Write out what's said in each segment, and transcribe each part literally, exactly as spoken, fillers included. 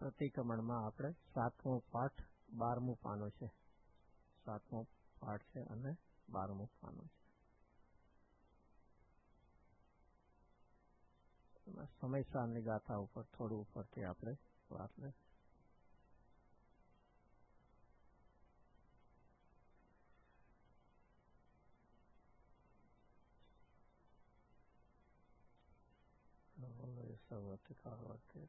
પ્રતિક્રમણમાં આપણે સાતમો પાઠ બારમું પાનું છે. સાતમો પાઠ છે અને બારમું પાનું છે. સમયસારની ગાથા ઉપર થોડું ઉપરથી આપણે વાત લે. સૌથી કાળવાથી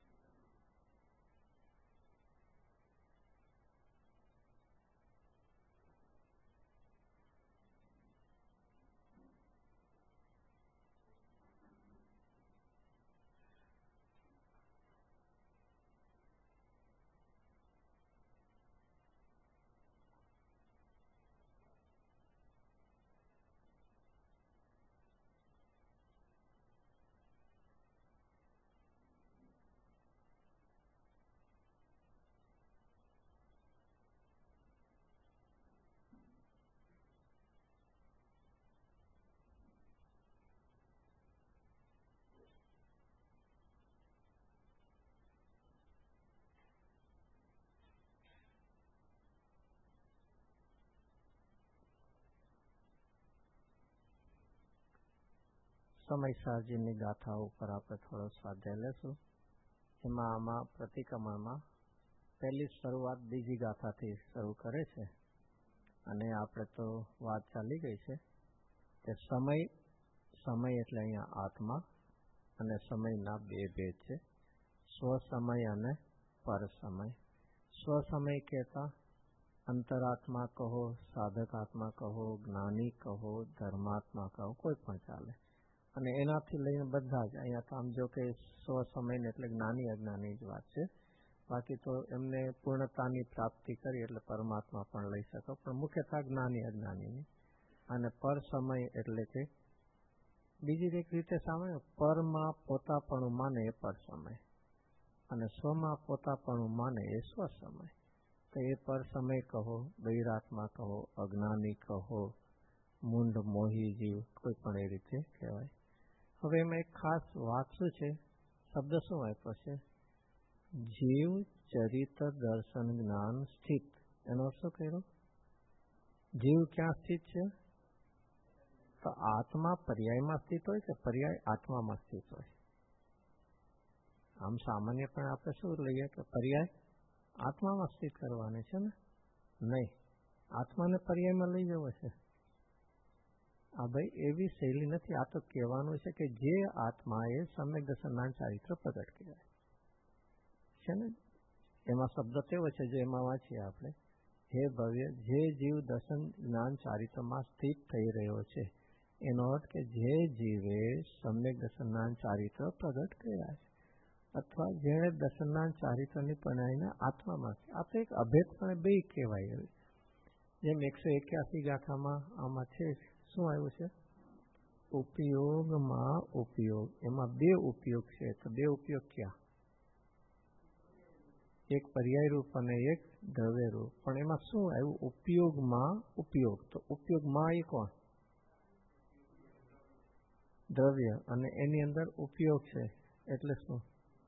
સમયસારજીની ગાથા ઉપર આપણે થોડો સ્વાધ્યાય લેશું. એમાં આમાં પ્રતિક્રમણમાં પહેલી શરૂઆત બીજી ગાથાથી શરૂ કરે છે અને આપણે તો વાત ચાલી ગઈ છે કે સમય સમય એટલે અહીંયા આત્મા અને સમયના બે ભેદ છે, સ્વ સમય અને પર સમય. સ્વ સમય કહેતા અંતરાત્મા કહો, સાધક આત્મા કહો, જ્ઞાની કહો, ધર્માત્મા કહો, કોઈ પણ ચાલે. અને એનાથી લઈને બધા જ અહીંયા તો આમ જો કે સ્વ સમય એટલે જ્ઞાની અજ્ઞાની જ વાત છે. બાકી તો એમને પૂર્ણતાની પ્રાપ્તિ કરી એટલે પરમાત્મા પણ લઈ શકો, પણ મુખ્યતઃ જ્ઞાની અજ્ઞાનીની. અને પર સમય એટલે કે બીજી એક રીતે સાંભળ્યું, પરમાં પોતાપણું માને એ પર સમય અને સ્વમાં પોતાપણું માને એ સ્વ સમય. તો એ પર સમય કહો, બહિરાત્મા કહો, અજ્ઞાની કહો, મૂંઢ મોહી જીવ, કોઈ પણ એ રીતે કહેવાય. હવે એમાં એક ખાસ વાત શું છે, શબ્દ શું આપ્યો છે? જીવ ચરિત દર્શન જ્ઞાન સ્થિત. એનો અર્થ શું કર્યો? જીવ ક્યાં સ્થિત છે? તો આત્મા પર્યાયમાં સ્થિત હોય કે પર્યાય આત્મામાં સ્થિત હોય? આમ સામાન્ય પણ આપણે શું લઈએ કે પર્યાય આત્મામાં સ્થિત કરવાની છે ને? નહીં, આત્માને પર્યાયમાં લઈ જવો છે. આ ભાઈ એવી શૈલી નથી. આ તો કહેવાનું છે કે જે આત્માએ સમ્યક દર્શનના ચારિત્ર પ્રગટ કર્યા છે ને, એમાં શબ્દ કેવો છે જે એમાં વાંચીએ આપણે, હે ભવ્ય, જે જીવ દર્શન જ્ઞાન ચારિત્રમાં સ્થિત થઈ રહ્યો છે, એનો અર્થ કે જે જીવે સમ્યક દર્શનના ચારિત્ર પ્રગટ કર્યા છે અથવા જેણે દર્શનના ચારિત્રની પ્રણાલીના આત્મામાં છે. આ તો એક અભેદપણે બે કહેવાય. જેમ એકસો એક્યાસી ગાથામાં આમાં છે, શું આવ્યું છે? ઉપયોગમાં ઉપયોગ. એમાં બે ઉપયોગ છે. તો બે ઉપયોગ ક્યાં? એક પર્યાય રૂપ અને એક દ્રવ્ય રૂપ. પણ એમાં શું આવ્યું? ઉપયોગમાં ઉપયોગ. તો ઉપયોગમાં એ કોણ? દ્રવ્ય. અને એની અંદર ઉપયોગ છે એટલે શું?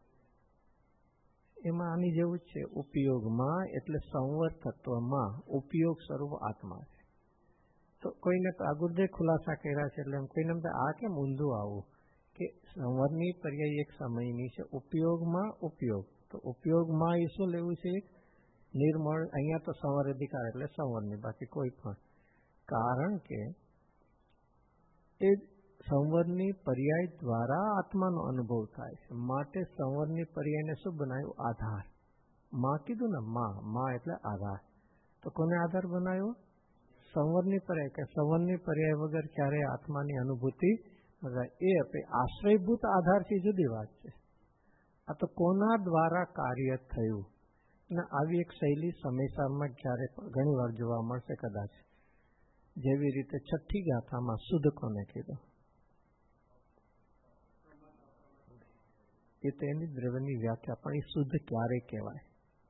એમાં આની જેવું જ છે. ઉપયોગમાં એટલે સંવર તત્વમાં ઉપયોગ સ્વરૂપ આત્મા છે. તો કોઈને આ ગુરુદેવ ખુલાસા કર્યા છે એટલે કોઈને આ કેમ ઊંધું આવું કે સંવરની પર્યાય એક સમયની છે, ઉપયોગમાં ઉપયોગ. તો ઉપયોગમાં એ શું લેવું છે? નિર્મળ. અહીંયા તો સંવર અધિકાર એટલે સંવરની, બાકી કોઈ પણ. કારણ કે એ સંવરની પર્યાય દ્વારા આત્માનો અનુભવ થાય છે, માટે સંવરની પર્યાયને શું બનાવ્યું? આધાર. માં કીધું ને, માં માં એટલે આધાર. તો કોને આધાર બનાવ્યો? સંવરની પર્યાય. કે સંવરની પર્યાય વગર ક્યારેય આત્માની અનુભૂતિ એ આપણે આશ્રયભૂત આધારથી જુદી વાત છે. આ તો કોના દ્વારા કાર્ય થયું. અને આવી એક શૈલી સમયસારમાં ક્યારે ઘણી વાર જોવા મળશે કદાચ. જેવી રીતે છઠ્ઠી ગાથામાં શુદ્ધ કોને કીધું? એ તો એની દ્રવ્યની વ્યાખ્યા, પણ એ શુદ્ધ ક્યારે કહેવાય?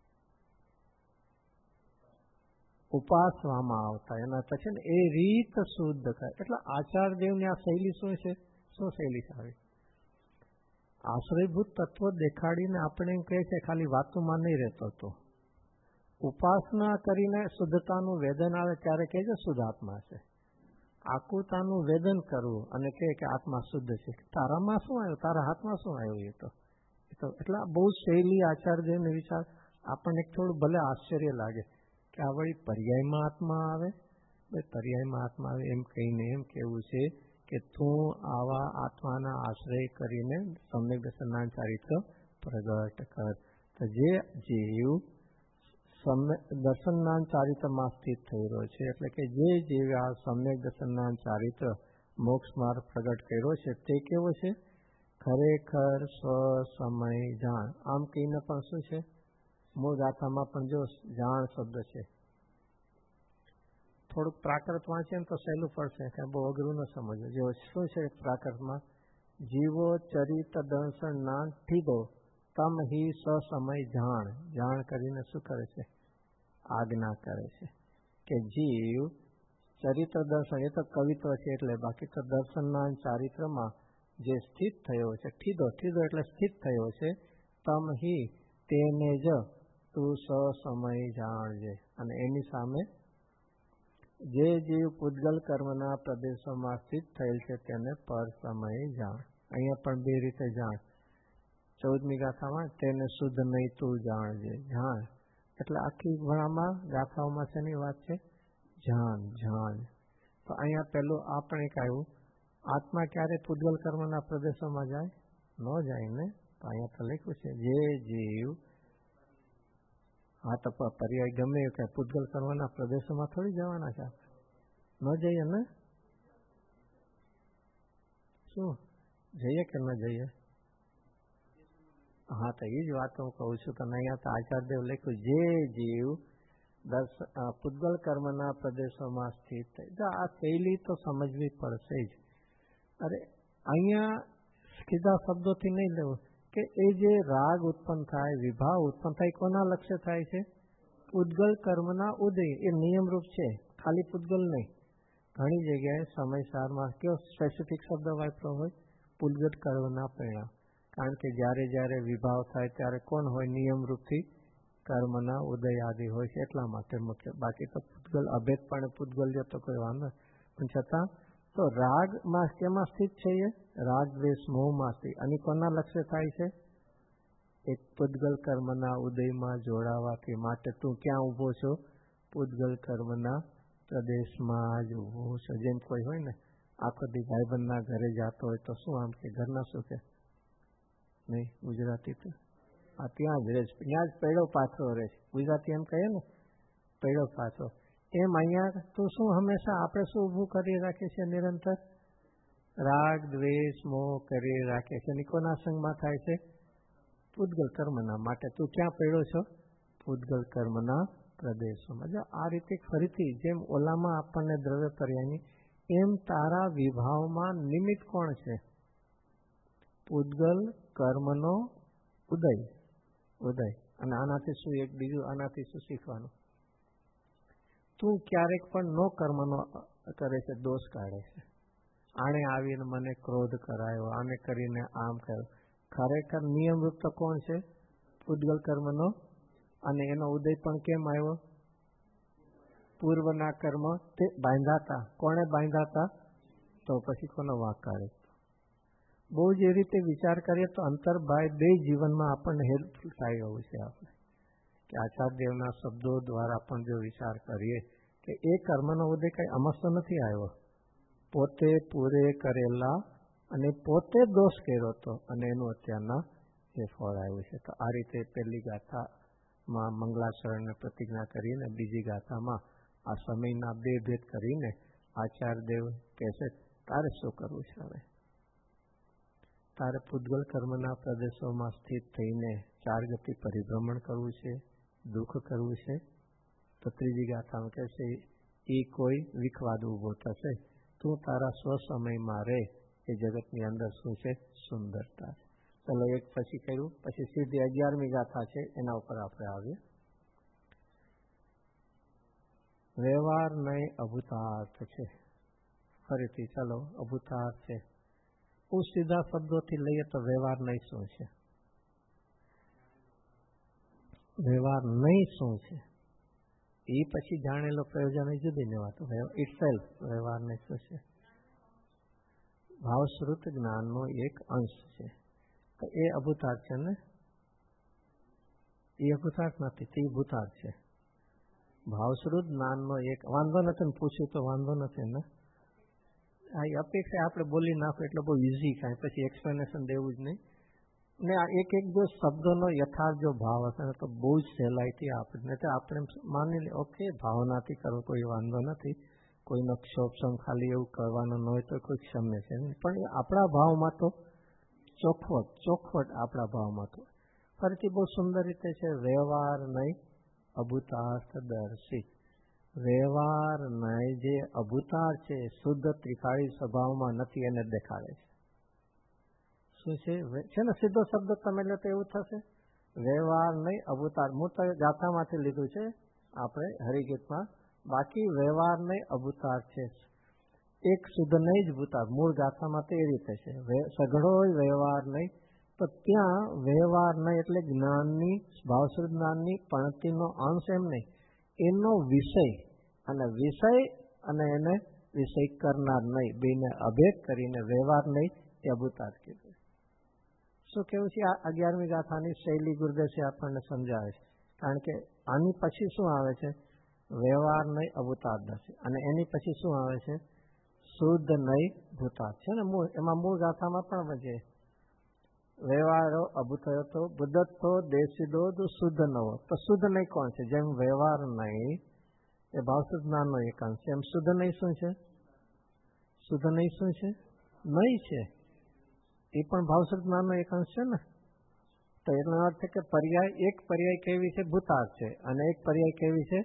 ઉપાસવામાં આવતા એના પછી ને એ રીત શુદ્ધ થાય. એટલે આચાર્યદેવની આ શૈલી શું છે? શું શૈલી છે? આશ્રયભૂત તત્વ દેખાડીને આપણે એમ કહે છે ખાલી વાતોમાં નહીં રહેતો તો ઉપાસના કરીને શુદ્ધતાનું વેદન આવે ત્યારે કહે છે શુદ્ધ આત્મા છે. આકુતાનું વેદન કરવું અને કહે કે આત્મા શુદ્ધ છે. તારામાં શું આવ્યું, તારા હાથમાં શું આવ્યું? એ તો એ તો એટલે બહુ શૈલી આચાર્યને વિચાર આપણને થોડું ભલે આશ્ચર્ય લાગે કે આ વળી પર્યાયમાં આત્મા આવે. પર્યાયમાં આત્મા આવે એમ કહીને એમ કેવું છે કે તું આવા આત્માના આશ્રય કરીને સમ્યક દર્શનના ચારિત્ર પ્રગટ કર. તો જે જીવ દર્શનના ચારિત્રમાં સ્થિત થઈ રહ્યો છે એટલે કે જે જીવે આ સમ્યક દર્શનના ચારિત્ર મોક્ષ માર્ગ પ્રગટ કર્યો છે તે કેવો છે? ખરેખર સ્વ સમય જાણ. આમ કહીને પણ શું છે? મૂળ ગાથામાં પણ જો જાણ શબ્દ છે. થોડુંક પ્રાકૃત વાંચે ને તો સહેલું પડશે, કાંઈ બહુ અઘરું ન સમજવું. જો શું છે પ્રાકૃતમાં? જીવો ચરિત દર્શન ના ઠીદો તમ હિ સસમય જાણ. જાણ કરીને શું કરે છે? આજ્ઞા કરે છે કે જીવ ચરિત્ર દર્શન, એ તો કવિત્વ છે એટલે, બાકી તો દર્શનના ચારિત્રમાં જે સ્થિત થયો છે, ઠીદો ઠીદો એટલે સ્થિત થયો છે, તમ હિ તેને જ તું સસમય જાણજે. અને એની સામે જે જીવ પૂતગલ કર્મના પ્રદેશોમાં સ્થિત થયેલ છે તેને પર સમય જાણ. અહીંયા પણ બે રીતે જાણ. ચૌદમી ગાથામાં તેને શુદ્ધ નહીં તું જાણજે. જાણ એટલે આખી ઘણામાં ગાથાઓમાં શેની વાત છે? જાણ જાણ. તો અહીંયા પેલું આપણે એક આવ્યું, આત્મા ક્યારે પૂતગલ કર્મના પ્રદેશોમાં જાય? ન જાય ને. તો અહીંયા તો લખ્યું છે જે જીવ, હા તો પર્યાય ગમે કે પૂતગલ કર્મના પ્રદેશોમાં થોડી જવાના છે આપણે, ન જઈએ ને? શું જઈએ કે ન જઈએ? હા તો એ જ વાત હું કહું છું કે અહીંયા તો આચાર્યદેવ લખ્યું જે જીવ દર્શ પૂતગલ કર્મના પ્રદેશોમાં સ્થિત થઈ. જો આ શૈલી તો સમજવી પડશે જ. અરે અહીંયા સીધા શબ્દોથી નહીં લેવું કે એ જે રાગ ઉત્પન્ન થાય, વિભાવ ઉત્પન્ન થાય, કોના લક્ષ્ય થાય છે? પૂતગલ કર્મના ઉદય. એ નિયમરૂપ છે, ખાલી પૂતગલ નહીં. ઘણી જગ્યાએ સમયસારમાં કયો સ્પેસિફિક શબ્દ વાપરો હોય? પૂતગલ કર્મના પરિણામ. કારણ કે જ્યારે જ્યારે વિભાવ થાય ત્યારે કોણ હોય? નિયમરૂપથી કર્મના ઉદય આદિ હોય છે, એટલા માટે મુખ્ય. બાકી તો પૂતગલ અભેદપણે પૂતગલ જો તો કોઈ વાંધો, પણ છતાં તો રાગમાં કેમાં સ્થિત છે? એ રાગ દ્વેષ મોહમાં સ્થિત. અને કોના લક્ષ્ય થાય છે? એક પૂતગલ કર્મના ઉદયમાં જોડાવાથી. માટે તું ક્યાં ઊભો છો? પૂતગલ કર્મના પ્રદેશમાં જ ઊભો છો. જેમ કોઈ હોય ને આખો દી ભાઈબંધના ઘરે જતો હોય તો શું આમ કે ઘરના શું કે નહીં, ગુજરાતી તો આ ત્યાં જ રહે છે, ત્યાં જ પૈડો પાથરો રહે છે. ગુજરાતી એમ કહીએ ને, પૈડો પાથરો. એમ અહીંયા તો શું હંમેશા આપણે શું ઊભું કરી રાખીએ છીએ? નિરંતર રાગ દ્વેષ મોહ કરી રાખીએ છીએ. કોના સંગમાં થાય છે? પૂતગલ કર્મના. માટે તું ક્યાં પડ્યો છો? પૂતગલ કર્મના પ્રદેશોમાં. જો આ રીતે ફરીથી જેમ ઓલામાં આપણને દ્રવ્ય પર્યાયની, એમ તારા વિભાવમાં નિમિત્ત કોણ છે? પૂતગલ કર્મનો ઉદય. ઉદય. અને આનાથી શું એક બીજું, આનાથી શું શીખવાનું? તું ક્યારેક પણ નો કર્મનો કરે છે, દોષ કાઢે છે. આણે આવીને મને ક્રોધ કરાયો, આને કરીને આમ કર્યો. ખરેખર નિયમરૂપ તો કોણ છે? પૂતગલ કર્મનો. અને એનો ઉદય પણ કેમ આવ્યો? પૂર્વના કર્મ તે બાંધાતા. કોણે બાંધાતા? તો પછી કોનો વાંક કાઢે? બહુ જ એ રીતે વિચાર કરીએ તો અંતર્ભાઈ બે જીવનમાં આપણને હેલ્પફુલ થાય એવું છે. આપણે કે આચાર્યદેવના શબ્દો દ્વારા પણ જો વિચાર કરીએ કે એ કર્મનો ઉદય કંઈ અમસ્ત નથી આવ્યો. પોતે પૂરે કરેલા અને પોતે દોષ કર્યો હતો અને એનું અત્યારના જે ફળ આવ્યું છે. તો આ રીતે પહેલી ગાથામાં મંગલાચરણને પ્રતિજ્ઞા કરીને બીજી ગાથામાં આ સમયના બે ભેદ કરીને આચાર્યદેવ કહેશે તારે શું કરવું છે? હવે તારે પૂતગલ કર્મના પ્રદેશોમાં સ્થિત થઈને ચાર ગતિ પરિભ્રમણ કરવું છે, દુઃખ કરવું છે. તો ત્રીજી ગાથામાં કહેશે એ કોઈ વિખવાદ ઊભો થશે. તું તારા સ્વસમયમાં રહે. એ જગતની અંદર શું છે? સુંદરતા. ચલો એક પછી કર્યું, પછી સીધી અગિયારમી ગાથા છે, એના ઉપર આપણે આવીએ. વ્યવહાર નહીં અભૂતાર્થ છે. ફરીથી ચલો અભૂતાર્થ છે. બહુ સીધા શબ્દોથી લઈએ તો વ્યવહાર નહીં શું છે? વ્યવહાર નહીં શું છે એ પછી જાણેલો પ્રયોજન જુદી ની વાત. ઇટસેલ્ફ વ્યવહાર નહીં શું છે? ભાવશ્રુત જ્ઞાનનો એક અંશ છે. તો એ અભૂતાર્થ છે ને? એ અભૂતાર્થ નથી, તે ભૂતાર્થ છે. ભાવશ્રુત જ્ઞાનનો એક વાંધો નથી ને પૂછ્યું તો વાંધો નથી ને. આ અપેક્ષા આપણે બોલી નાખો એટલે બહુ ઇઝી કાંઈ પછી એક્સપ્લેનેશન દેવું જ નહીં. ને આ એક એક જો શબ્દોનો યથાર્થ જો ભાવ હશે ને તો બહુ જ સહેલાઈથી આપણે તો આપણે માની લે ઓકે ભાવનાથી કરો કોઈ વાંધો નથી, કોઈનો ક્ષોભસમ ખાલી એવું કરવાનું ન હોય તો કોઈ ક્ષમ્ય છે નહીં. પણ એ આપણા ભાવમાં તો ચોખવટ ચોખવટ આપણા ભાવમાં તો ફરીથી બહુ સુંદર રીતે છે. વ્યવહાર નહીં અભૂતાર્થ દર્શી. વ્યવહાર નહીં જે અભૂતાર છે શુદ્ધ ત્રિકાળી સ્વભાવમાં નથી એને દેખાડે છે. શું છે છે ને સીધો શબ્દ તમે લો તો એવું થશે. વ્યવહાર નહીં અભૂતાર. હું તો ગાથામાંથી લીધું છે આપણે હરિગીતમાં. બાકી વ્યવહાર નહીં અભૂતાર છે. એક શુદ્ધ નહીં જ ભૂતાર. મૂળ ગાથામાં તો એ રીતે છે. સઘળો વ્યવહાર નહીં તો ત્યાં વ્યવહાર નહીં એટલે જ્ઞાનની ભાવશ્રુત જ્ઞાનની પણતીનો અંશ એમ નહીં, એનો વિષય અને વિષય અને એને વિષય કરનાર નહીં બેને અભેદ કરીને વ્યવહાર નહીં એ અભૂતાર કીધું. શું કેવું છે? આ અગિયારમી ગાથાની શૈલી ગુરુદેવજી આપણને સમજાવે છે. કારણ કે આની પછી શું આવે છે? વ્યવહાર નહીં અભૂતાર દર્શી. અને એની પછી શું આવે છે? શુદ્ધ નહીં ભૂતાર છે ને મૂળ. એમાં મૂળ ગાથામાં પણ છે વ્યવહારો અભૂતયો તો બુદ્ધત્વ દેશીદો શુદ્ધ નવો. તો શુદ્ધ નહીં કોણ છે? જેમ વ્યવહાર નહીં એ ભાવશ્રુત જ્ઞાનનો એક અંશ છે, એમ શુદ્ધ નહીં શું છે? શુદ્ધ નહીં શું છે? નહીં છે. એ પણ ભાવશ્રુત જ્ઞાનનો એક અંશ છે ને. તો એટલો અર્થ છે કે પર્યાય એક પર્યાય કેવી છે? ભૂતાર છે. અને એક પર્યાય કેવી છે?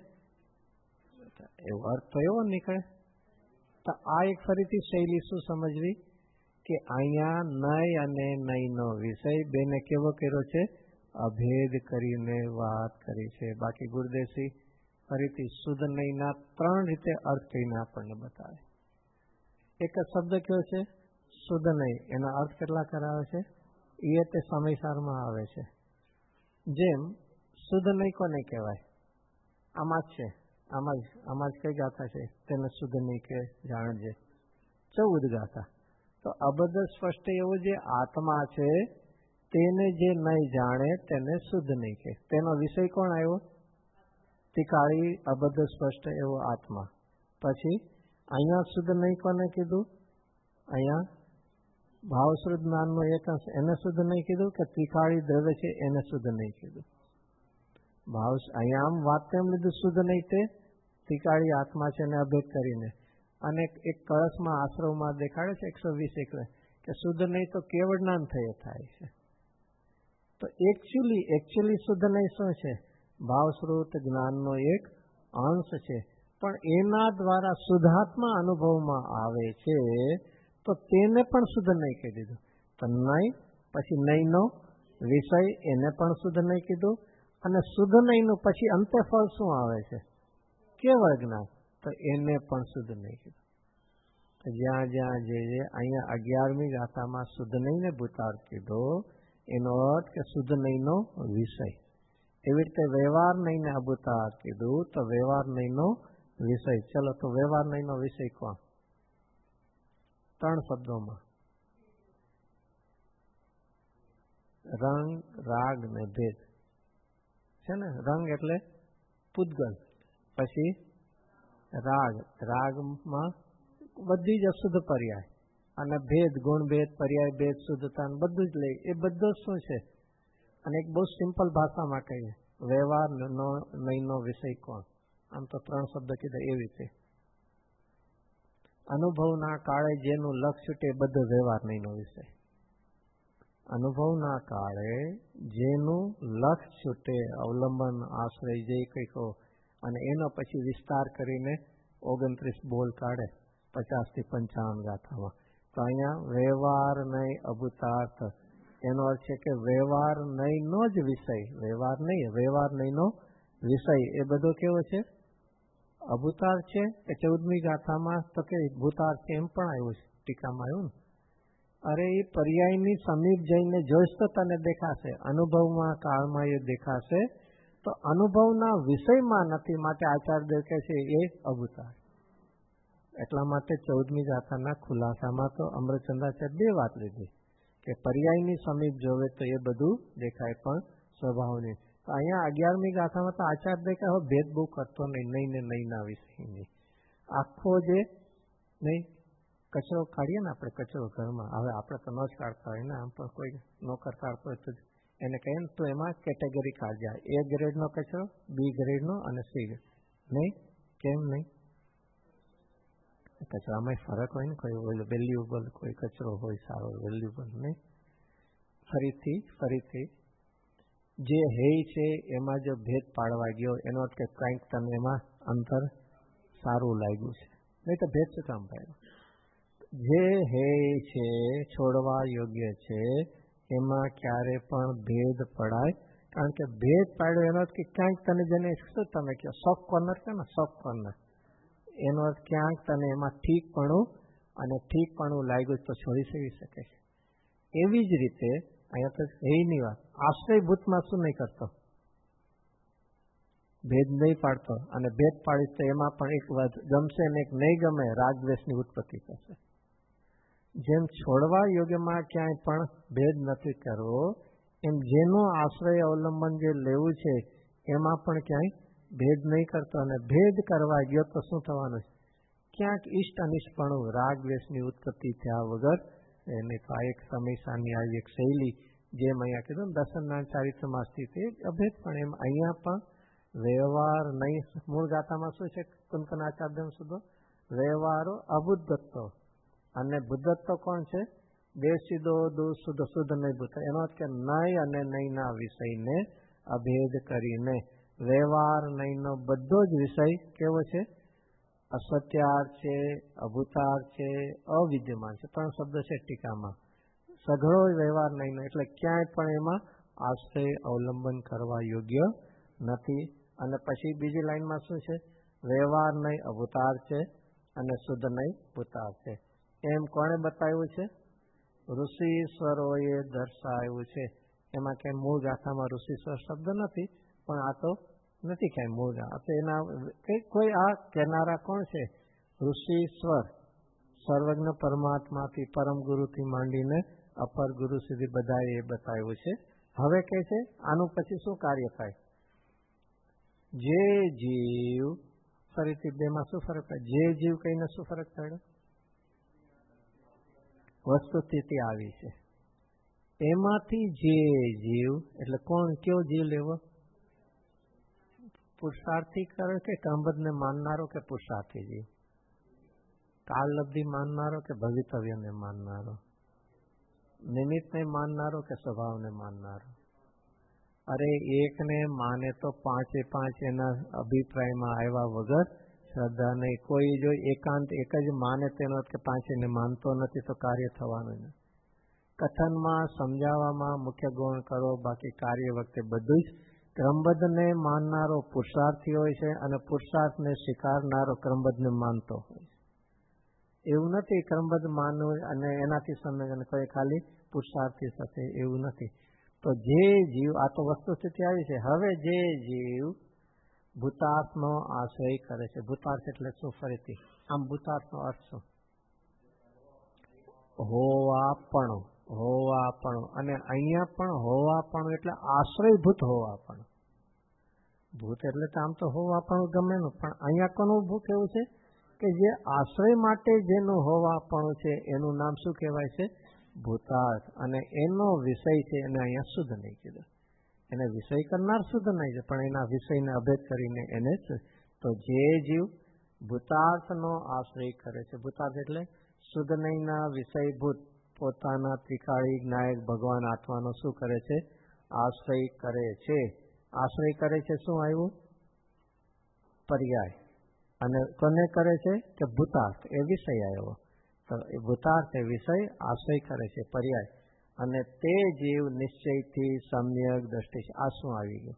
એવો અર્થ તો એવો નીકળે. તો આ એક ફરીથી શૈલી શું સમજવી કે અહીંયા નય અને નયનો વિષય બેને કેવો કર્યો છે? અભેદ કરીને વાત કરી છે. બાકી ગુરુદેવજી ફરીથી શુદ્ધ નયના ત્રણ રીતે અર્થ કરીને આપણને બતાવે. એક જ શબ્દ કયો છે? શુદ્ધ નહીં. એના અર્થ કેટલા કરાવે છે? એ તે સમયસારમાં આવે છે. જેમ શુદ્ધ નહીં કોને કહેવાય? આમાં જ છે. આમાં જ આમાં જ કઈ ગાથા છે તેને શુદ્ધ નહીં કે જાણજે? ચૌદ ગાથા. તો અબદ્ધ સ્પષ્ટ એવું જે આત્મા છે તેને જે નહીં જાણે તેને શુદ્ધ નહીં કે. તેનો વિષય કોણ આવ્યો? ત્રિકાળી અબદ્ધ સ્પષ્ટ એવો આત્મા. પછી અહીંયા શુદ્ધ નહીં કોને કીધું? અહીંયા ભાવશ્રુત જ્ઞાનનો એક અંશ એને શુદ્ધ નહીં કીધું કે ત્રિકાળી દ્રવ્ય છે એને શુદ્ધ નહીં કીધું? ભાવ અહીંયા આમ વાત તેમ લીધું શુદ્ધ નહીં તે ત્રિકાળી આત્મા છે એને અભેદ કરીને. અને એક કળશમાં આશ્રમમાં દેખાડે છે એકસો વીસ એકરે કે શુદ્ધ નહીં તો કેવળ જ્ઞાન થયે થાય છે. તો એકચ્યુઅલી એકચ્યુઅલી શુદ્ધ નહીં શું છે? ભાવશ્રુત જ્ઞાનનો એક અંશ છે. પણ એના દ્વારા શુદ્ધાત્મા અનુભવમાં આવે છે તો તેને પણ શુદ્ધ નહીં કહી દીધું. તો નહીં પછી નહીંનો વિષય એને પણ શુદ્ધ નહીં કીધું. અને શુદ્ધ નહીંનું પછી અંતે ફળ શું આવે છે? કેવળ જ્ઞાન. તો એને પણ શુદ્ધ નહીં કીધું. જ્યાં જ્યાં જે જે અહીંયા અગિયારમી ગાથામાં શુદ્ધ નહીંને ભૂતાર કીધો એનો અર્થ કે શુદ્ધ નહીંનો વિષય. એવી રીતે વ્યવહાર નહીંને અભૂતાર કીધું તો વ્યવહાર નહીંનો વિષય. ચલો તો વ્યવહાર નહીંનો વિષય કોણ? ત્રણ શબ્દોમાં રંગ રાગ ને ભેદ છે ને. રંગ એટલે પૂતગલ, પછી રાગ, રાગમાં બધી જ અશુદ્ધ પર્યાય, અને ભેદ ગુણ ભેદ પર્યાય ભેદ શુદ્ધતા બધું જ લઈ. એ બધું શું છે? અને એક બહુ સિમ્પલ ભાષામાં કહીએ વ્યવહાર નો નહીંનો વિષય કોણ? આમ તો ત્રણ શબ્દ કીધા એવી રીતે. અનુભવના કાળે જેનું લક્ષ્ય તે બધો વ્યવહાર નહીંનો વિષય. અનુભવના કાળે જેનું લક્ષ્ય છૂટે અવલંબન આશ્રય જે કંઈ કહો અને એનો પછી વિસ્તાર કરીને ઓગણત્રીસ બોલ કાઢે પચાસ થી પંચાવન ગાથામાં. તો અહીંયા વ્યવહાર નહીં અભૂતાર્થ એનો અર્થ છે કે વ્યવહાર નહીંનો જ વિષય. વ્યવહાર નહીં વ્યવહાર નહીંનો વિષય એ બધો કેવો છે? અભૂતાર છે. કે ચૌદમી ગાથામાં તો કે ભૂતાર છે એમ પણ આવ્યું છે, ટીકામાં આવ્યું ને. અરે એ પર્યાયની સમીપ જઈને જોઈશ તો તને દેખાશે, અનુભવમાં કાળમાં એ દેખાશે. તો અનુભવના વિષયમાં નથી, માટે આચાર્ય કહે છે એ અભૂતાર. એટલા માટે ચૌદમી ગાથાના ખુલાસામાં તો અમૃતચંદ્રાચાર્ય બે વાત લીધી કે પર્યાયની સમીપ જોવે તો એ બધું દેખાય, પણ સ્વભાવની. તો અહીંયા અગિયારમી ગાથામાં તો આચાર્ય કહે ભેદ બહુ કરતો નહીં, નહીં ને નહીં ના વિષયની. આખો જે નહીં કચરો કાઢીએ ને આપણે, કચરો ઘરમાં, હવે આપણે તો ન જ કાઢતા હોય ને, આમ પણ કોઈ નોકર કાઢતો હોય તો એને કહીએ ને તો એમાં કેટેગરી કાઢી જાય, એ ગ્રેડનો કચરો, બી ગ્રેડનો અને સી ગ્રેડ. નહીં કેમ નહીં? કચરામાં ફરક હોય ને, કોઈ વેલ્યુબલ કોઈ કચરો હોય સારો વેલ્યુબલ નહીં. ફરીથી ફરીથી જે હૈ છે એમાં જો ભેદ પાડવા ગયો એનો અર્થ કે કંઈક તને એમાં અંતર સારું લાગ્યું છે, નહીં તો ભેદ શું કામ પાડ્યો? જે હૈ છે છોડવા યોગ્ય છે એમાં ક્યારે પણ ભેદ પડાય, કારણ કે ભેદ પાડ્યો એનો અર્થ કે ક્યાંક તને જેને શું તમે કહો સોફ્ટ કોર્નર છે ને, સોફ્ટ કોર્નર, એનો અર્થ ક્યાંક તને એમાં ઠીકપણું અને ઠીકપણું લાગ્યું તો છોડી શકી શકે છે. એવી જ રીતે અહીંયા તો એની વાત આશ્રયભૂતમાં શું નહીં કરતો, ભેદ નહીં પાડતો, અને ભેદ પાડીશ તો એમાં પણ એક વાત ગમશે ને એક નહીં ગમે, રાગદ્વેષની ઉત્પત્તિ થશે. જેમ છોડવા યોગ્યમાં ક્યાંય પણ ભેદ નથી કરવો, એમ જેનો આશ્રય અવલંબન જે લેવું છે એમાં પણ ક્યાંય ભેદ નહીં કરતો, અને ભેદ કરવા ગયો તો શું થવાનું છે? ક્યાંક ઇષ્ટ અનિષ્ટપણું રાગદ્વેષની ઉત્પત્તિ થયા વગર એને તો આ એક સમીસાની આવી એક શૈલી, જેમ અહીંયા કીધું ને દર્શનનારાયણ ચારિત્રમાં સ્થિત એ અભેદ, પણ એમ અહીંયા પણ વ્યવહાર નહીં. મૂળ ગાથામાં શું છે કુંકનાચાર્ય સુધો? વ્યવહારો અબુદ્ધત્વ, અને બુદ્ધત્વ કોણ છે? દેશીદો દુ શુદ્ધ શુદ્ધ નહીં બુદ્ધ. એનો અર્થ કે નહીં અને નહીંના વિષયને અભેદ કરીને વ્યવહાર નહીંનો બધો જ વિષય કેવો છે? અસત્યાર છે, અભૂતાર છે, અવિદ્યમાન છે. ત્રણ શબ્દ છે ટીકામાં. સઘળો વ્યવહાર નહીંનો એટલે ક્યાંય પણ એમાં આશ્રય અવલંબન કરવા યોગ્ય નથી. અને પછી બીજી લાઈનમાં શું છે? વ્યવહાર નહીં અભૂતાર છે અને શુદ્ધ નહીં ભૂતાર છે. એમ કોણે બતાવ્યું છે? ઋષિશ્વરોએ દર્શાવ્યું છે. એમાં ક્યાંય મૂળ ગાથામાં ઋષિશ્વર શબ્દ નથી, પણ આ તો નથી ક્યાંય મૂળ ગાથા. એના કોઈ આ કહેનારા કોણ છે? ઋષિશ્વર, સર્વજ્ઞ પરમાત્માથી પરમ ગુરુથી માંડીને અપર ગુરુ સુધી બધા એ બતાવ્યું છે. હવે કહે છે આનું પછી શું કાર્ય થાય? જે જીવ, ફરીથી બેમાં શું ફરક થાય? જે જીવ કહીને શું ફરક થાય? વસ્તુ સ્થિતિ આવી છે એમાંથી જે જીવ, એટલે કોણ કયો જીવ લેવો? પુરુષાર્થી કરે કે કામબદ્ધને માનનારો કે પુરુષાર્થી જીવ? કાળલબ્ધિ માનનારો કે ભવિતવ્યને માનનારો? નિમિત્તને માનનારો કે સ્વભાવને માનનારો? અરે એકને માને તો પાંચે પાંચ એના અભિપ્રાયમાં આવ્યા વગર શ્રદ્ધા નહીં. કોઈ જો એકાંત એક જ માને તેનો કે પાંચેને માનતો નથી તો કાર્ય થવાનું નહીં. કથનમાં સમજાવવામાં મુખ્ય ગુણ કરો, બાકી કાર્ય વખતે બધું જ. ક્રમબદ્ધને માનનારો પુરુષાર્થી હોય છે અને પુરુષાર્થને સ્વીકારનારો ક્રમબદ્ધને માનતો હોય છે. એવું નથી ક્રમબદ્ધ માનવું અને એનાથી સમજ કોઈ ખાલી પુરુષાર્થી સાથે, એવું નથી. તો જે જીવ, આ તો વસ્તુ સ્થિતિ આવી છે. હવે જે જીવ ભૂતાર્થનો આશ્રય કરે છે. ભૂતાર્થ એટલે શું? ફરીથી આમ ભૂતાર્થનો અર્થ શું? હોવાપણું, હોવાપણું. અને અહીંયા પણ હોવાપણું એટલે આશ્રયભૂત હોવાપણું. ભૂત એટલે આમ તો હોવાપણું ગમે નું, પણ અહીંયા કોનું ભૂત એવું છે કે જે આશ્રય માટે જેનું હોવાપણું છે એનું નામ શું કહેવાય છે? ભૂતાર્થ. અને એનો વિષય છે એને અહીંયા શુદ્ધ નહીં કીધું. એને વિષય કરનાર શુદ્ધ નહીં છે, પણ એના વિષયને અભેદ કરીને એને જ. તો જે જીવ ભૂતાર્થનો આશ્રય કરે છે, ભૂતાર્થ એટલે શુદ્ધ નહીંના વિષયભૂત પોતાના ત્રિકાળી નાયક ભગવાન આત્માનો શું કરે છે? આશ્રય કરે છે. આશ્રય કરે છે શું આવ્યું? પર્યાય. અને કોને કરે છે? કે ભૂતાર્થ એ વિષય આવ્યો. તો એ ભૂતાર્થ એ વિષય આશ્રય કરે છે, પર્યાય. અને તે જીવ નિશ્ચયથી સમ્યક દ્રષ્ટિ. આ શું આવી ગયું?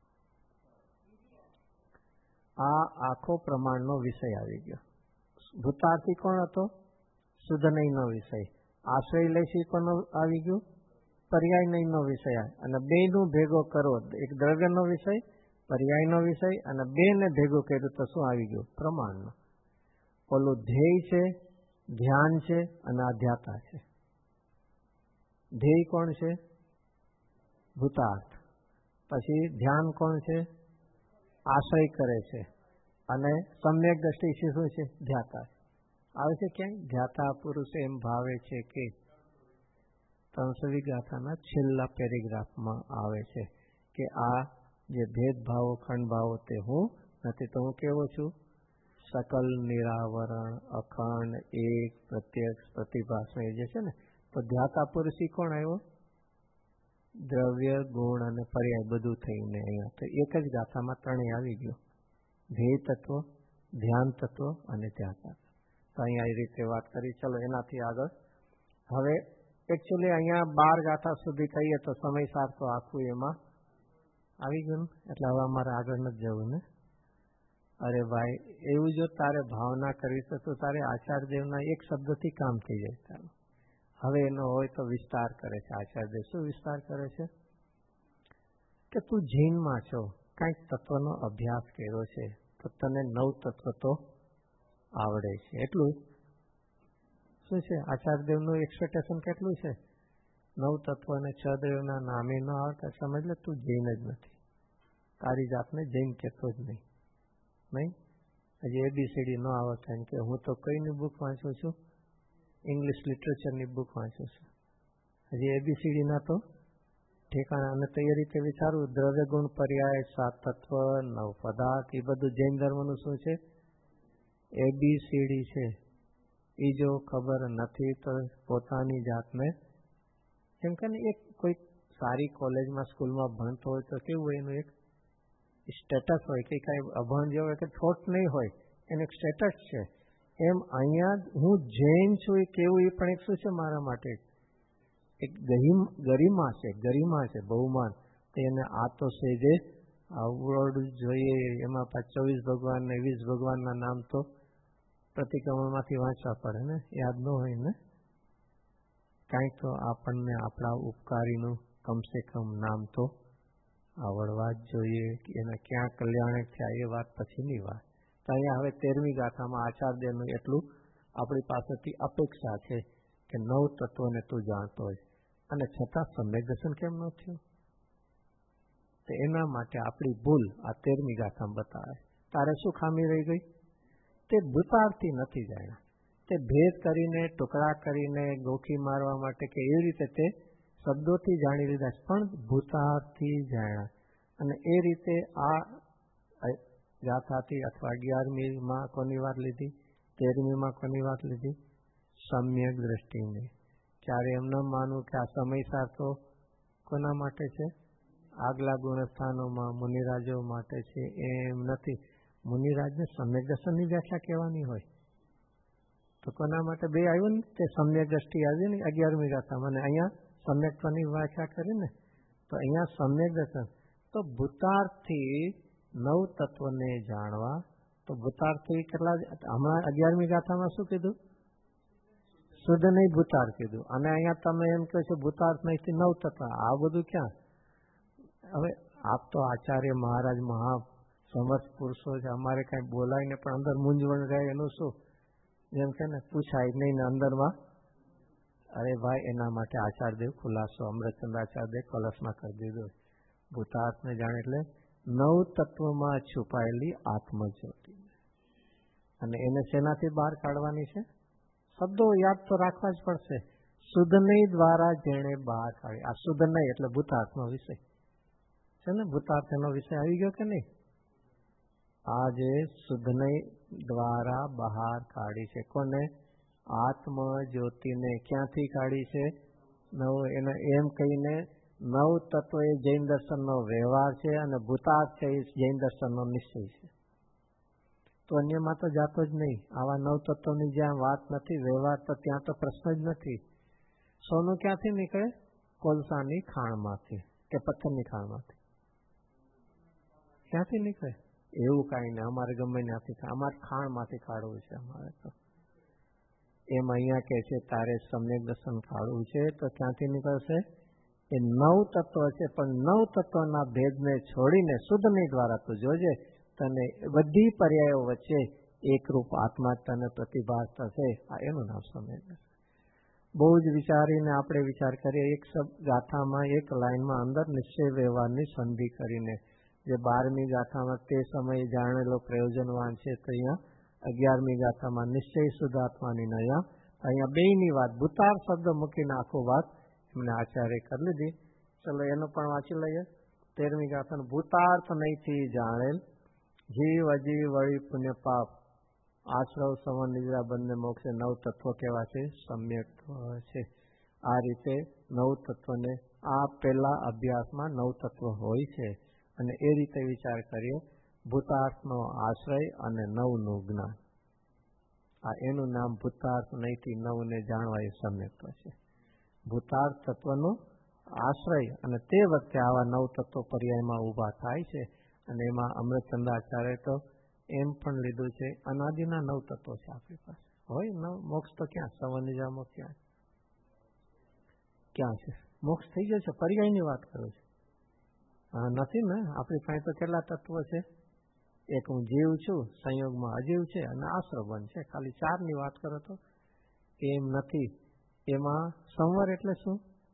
આ આખો પ્રમાણનો વિષય આવી ગયો. ભૂતાર્થી કોણ હતો? શુદ્ધ નહીંનો વિષય. આશ્રય લઈશી કોનો આવી ગયું? પર્યાય નહીંનો વિષય. અને બેનું ભેગો કરો, એક દ્રવ્યનો વિષય, પર્યાયનો વિષય, અને બેને ભેગું કર્યું તો શું આવી ગયું? પ્રમાણનો. ઓલું ધ્યેય છે, ધ્યાન છે, અને અધ્યાતા છે. ધ્યેય કોણ છે? ભૂતાર્થ. પછી ધ્યાન કોણ છે? આશ્રય કરે છે. અને સમ્યક દ્રષ્ટિ શું છે? ધ્યાતા. આવે છે ક્યાંય? ધ્યાતા પુરુષ એમ ભાવે છે કે ત્રણસોવી ગાથાના છેલ્લા પેરેગ્રાફમાં આવે છે કે આ જે ભેદભાવો ખંડભાવો તે હું નથી, તો હું કેવો છું? સકલ નિરાવરણ અખંડ એક પ્રત્યક્ષ પ્રતિભાસમય જે છે ને, તો ધ્યાતા પુરુષી કોણ આવ્યો? દ્રવ્ય ગુણ અને પર્યાય બધું થઈને અહીંયા તો એક જ ગાથામાં ત્રણેય આવી ગયો. ધ્યેય તત્વ, ધ્યાન તત્વ અને ધ્યાતા. તો અહીંયા એ રીતે વાત કરી. ચલો એનાથી આગળ હવે એકચ્યુઅલી અહીંયા બાર ગાથા સુધી કહીએ તો સમય સાર તો આખું એમાં આવી ગયું, એટલે હવે અમારે આગળ નથી જવું ને. અરે ભાઈ, એવું જો તારે ભાવના કરવી છે તો તારે આચાર્યદેવના એક શબ્દથી કામ થઈ જાય તારું. હવે એનો હોય તો વિસ્તાર કરે છે આચાર્યદેવ. શું વિસ્તાર કરે છે? કે તું જૈનમાં છો, કાંઈક તત્વનો અભ્યાસ કર્યો છે તો તને નવ તત્વ તો આવડે છે. એટલું શું છે આચાર્યદેવનું એક્સપેક્ટેશન કેટલું છે? નવ તત્વ અને છ દેવના નામે ન આવતા સમજ લે તું જૈન જ નથી. તારી જાતને જૈન કહેતો જ નહીં. નહીં હજી એબીસીડી ન આવડતા એમ કે હું તો કઈની બુક વાંચું છું? ઇંગ્લિશ લિટરેચરની બુક વાંચું છું. હજી એબીસીડીના તો ઠેકાણા. અને તો એ રીતે વિચારવું, દ્રવ્ય ગુણ પર્યાય સાત તત્વ નવ પદાર્થ એ બધું જૈન ધર્મનું શું છે? એબીસીડી છે. એ જો ખબર નથી તો પોતાની જાતને જેમ કે એક કોઈ સારી કોલેજમાં સ્કૂલમાં ભણતો હોય તો કેવું હોય એનું એક સ્ટેટસ હોય કે કાંઈ અભણ જેવો હોય કે થોટ નહીં હોય, એનું એક સ્ટેટસ છે. એમ અહીંયા હું જૈન છું એ કેવું એ પણ એક શું છે મારા માટે? એક ગરિમા છે, ગરિમા છે, બહુમાન. તો એને આ તો છે જે આવડવું જોઈએ. એમાં પાછા ચોવીસ ભગવાન ને વીસ ભગવાનના નામ તો પ્રતિક્રમણમાંથી વાંચવા પડે ને, યાદ ન હોય ને. કાંઈક તો આપણને આપણા ઉપકારીનું કમસે કમ નામ તો આવડવા જ જોઈએ. એના ક્યાં કલ્યાણક થયા એ વાત પછીની વાત. તો અહીંયા હવે તેરમી ગાથામાં આચાર્યનું એટલું આપણી પાસેથી અપેક્ષા છે કે નવ તત્વને તું જાણતો હોય અને છતાં સમ્યક દર્શન કેમ ન થયું? તો એના માટે આપણી ભૂલ આ તેરમી ગાથામાં બતાવે. તારે શું ખામી રહી ગઈ? તે ભૂતાર્થી નથી જાણ્યા. તે ભેદ કરીને ટુકડા કરીને ગોખી મારવા માટે કે એવી રીતે તે શબ્દોથી જાણી લીધા છે, પણ ભૂતાર્થી જાણ્યા. અને એ રીતે આ ગાથાથી અથવા અગિયારમીમાં કોની વાત લીધી? તેરમીમાં કોની વાત લીધી? સમ્યક દ્રષ્ટિની. ક્યારે એમ ન માનવું કે આ સમયસાર તો કોના માટે છે? આગલા ગુણસ્થાનોમાં મુનિરાજો માટે છે, એમ નથી. મુનિરાજને સમ્યક દર્શનની વ્યાખ્યા કહેવાની હોય તો કોના માટે? બે આવ્યું ને, તે સમ્યક દ્રષ્ટિ આવી ને અગિયારમી ગાથામાં, અને અહીંયા સમ્યકત્વની વ્યાખ્યા કરી ને. તો અહીંયા સમ્યક દર્શન તો ભૂતાર્થથી નવ તત્વને જાણવા. તો ભૂતાર્થી કેટલા? હમણાં અગિયારમી ગાથામાં શું કીધું? શુદ્ધ નહીં ભૂતાર્થ કીધું. અને અહીંયા તમે એમ કહો છો ભૂતાર્થ નહીં નવ તત્વ. આ બધું ક્યાં? હવે આપ તો આચાર્ય મહારાજ મહા સમર્થ પુરુષો છે, અમારે કાંઈ બોલાય ને પણ અંદર મૂંઝવણ રહે એનું શું? જેમ કે ને પૂછાય નહીં ને અંદરમાં. અરે ભાઈ, એના માટે આચાર્યદેવ ખુલાસો અમૃતચંદ્ર આચાર્યદેવ કલશમાં કરી દીધો. ભૂતાર્થને જાણે એટલે નવ તત્વમાં છુપાયેલી આત્મજ્યોતિ. અને એને શેનાથી બહાર કાઢવાની છે? શબ્દો યાદ તો રાખવા જ પડશે. શુદ્ધ નહીં દ્વારા જેણે બહાર કાઢી. આ શુદ્ધ નહીં એટલે ભૂતાર્થનો વિષય છે ને. ભૂતાર્થ એનો વિષય આવી ગયો કે નહીં? આ જે શુદ્ધ નહીં દ્વારા બહાર કાઢી છે કોને? આત્મ જ્યોતિને. ક્યાંથી કાઢી છે? નવ. એને એમ કહીને નવ તત્વ એ જૈન દર્શનનો વ્યવહાર છે અને ભૂતાર્થ છે એ જૈન દર્શનનો નિશ્ચય છે. તો અન્યમાં તો જાતો જ નહીં. આવા નવ તત્વની જ્યાં વાત નથી, વ્યવહાર તો ત્યાં તો પ્રશ્ન જ નથી. સોનું ક્યાંથી નીકળે? કોલસાની ખાણમાંથી કે પથ્થરની ખાણમાંથી. ક્યાંથી નીકળે? એવું કાંઈ નહીં. અમારે ગમે ત્યાંથી, અમારે ખાણમાંથી કાઢવું છે. અમારે તો એમ અહીંયા કહે છે તારે સમ્યક દર્શન કાઢવું છે તો ક્યાંથી નીકળશે? એ નવ તત્વ છે, પણ નવ તત્વના ભેદને છોડીને શુદ્ધની દ્વારા તું જોજે, તને બધી પર્યાયો વચ્ચે એકરૂપ આત્મા તને પ્રતિભાસ થશે. આ એનું નામ સમ્યક દર્શન. બહુ જ વિચારીને આપણે વિચાર કરીએ, એક શબ્દ ગાથામાં એક લાઈનમાં અંદર નિશ્ચય વ્યવહારની સંધિ કરીને, જે બારમી ગાથામાં તે સમયે જાણેલો પ્રયોજનવાન છે, તો અહીંયા અગિયારમી ગાથામાં નિશ્ચય શુદ્ધાત્માની નયા, અહીંયા બેયની વાત ભૂતાર શબ્દ મૂકીને આખું વાત એમને આચાર્ય કરી લીધી. ચલો એનું પણ વાંચી લઈએ. તેરમી ગાથાનું ભૂતાર્થ નહીંથી જાણેલ જીવ અજીવ વળી પુણ્ય પાપ આશ્રવ સંવર નિદ્રા બંને મોક્ષે નવ તત્વો કેવા છે? સમ્યક છે. આ રીતે નવ તત્વને આ પહેલા અભ્યાસમાં નવ તત્વ હોય છે, અને એ રીતે વિચાર કરીએ ભૂતાર્થનો આશ્રય અને નવનું જ્ઞાન. આ એનું નામ ભૂતાર્થ નહીંથી નવને જાણવા એ સમ્યક્ત્વ છે. ભૂતાર્થ તત્વનો આશ્રય અને તે વખતે આવા નવ તત્વો પર્યાયમાં ઊભા થાય છે, અને એમાં અમૃતચંદ્રાચાર્ય તો એમ પણ લીધું છે અનાદિના નવ તત્વો છે આપણી પાસે. હોય નવ મોક્ષ તો ક્યાં? સંવર મોક્ષ ક્યાં ક્યાં છે? મોક્ષ થઈ ગયો છે, પર્યાયની વાત કરું છું. હા નથી ને, આપણી પાસે તો કેટલા તત્વો છે? એક હું જીવ છું, સંયોગમાં અજીવ છે, અને આશ્રવન છે. ખાલી ચારની વાત કરો તો એમ નથી. એમાં સંવર એટલે શું?